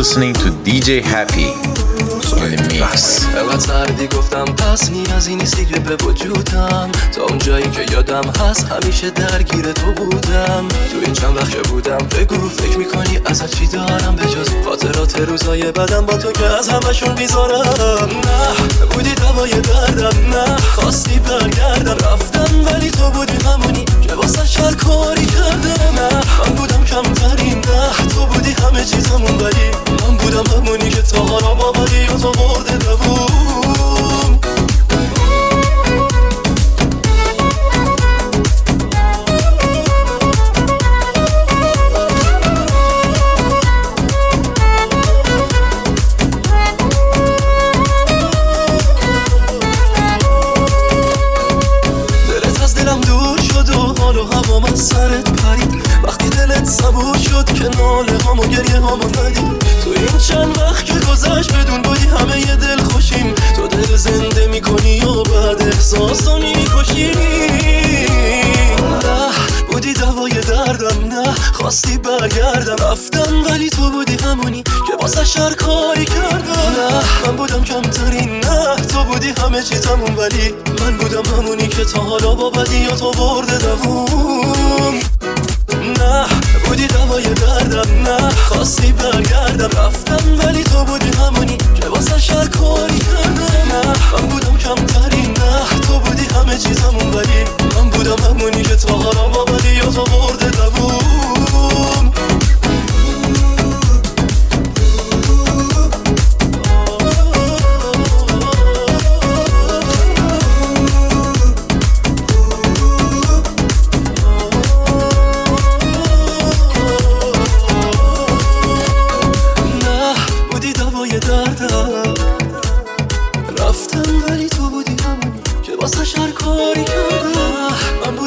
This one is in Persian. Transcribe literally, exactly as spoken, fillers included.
listening to دی جی Happy in the mix. انقدر سردی گفتم پس نیازی نیست دیگه به وجودم، تا اون جایی که یادم هست همیشه درگیر تو بودم. تو این چند وقت که بودم بگو فکر میکنی ازت چی دارم به جز خاطرات روزای بدم با تو که از همشون بیزارم. نه بودی دوای دردم، نه خواستی برگردم، رفتم ولی تو بودی همونی که واسه شر کاری کردم. نه من بودم کمترین، نه تو بودی همه چیزمون، ولی من بودم همونی که تا حالا باوری و تو برده دووم. دلت از دلم دور شد و حال و هوام از سرت پرید، وقتی دلت صبور شد که ناله هام و گریه هام ندید. تو این چند وقت که گذشت بدون بودی همه یه دل خوشیم، تو دل زنده میکنی و بعد احساس رو میکشی. نه بودی دوای دردم، نه خواستی برگردم، رفتم ولی تو بودی همونی که واسه شر کاری کردم. نه من بودم کمترین، نه تو بودی همه چیزمون، ولی من بودم همونی که تا حالا با بدی یا تو برده دووم. نه بودی دوای دردم، نه خواستی برگردم، رفتم ولی تو بودی همونی که واسه شر کاری کردم. نه من بودم کمترین، نه تو بودی همه چیزمون، ولی من بودم همونی که تا حالا با بدی یا تو برده دووم. رفتم ولی تو بودی همونی که واسه شر کاری کردم. من